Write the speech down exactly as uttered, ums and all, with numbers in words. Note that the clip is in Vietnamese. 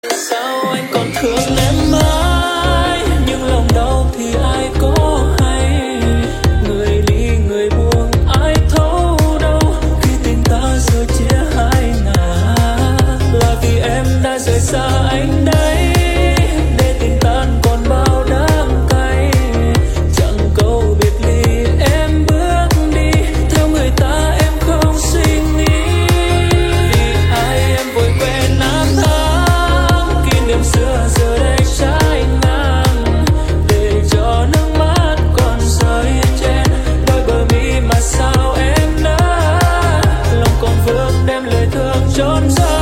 Sao anh còn thương em mãi, nhưng lòng đau thì ai có hay. Người đi người buông ai thấu đâu, khi tình ta giờ chia hai ngả. Là vì em đã rời xa anh đấy, để tình tan còn bao đắng cay. Chẳng câu biệt ly em bước đi, theo người ta em không suy nghĩ. Vì ai em vội quên năm tháng, kỷ niệm xưa giờ đây trái ngang. Để cho nước mắt còn rơi trên đôi bờ mi mà sao em nỡ. Lòng còn vương đem lời thương trốn rơi.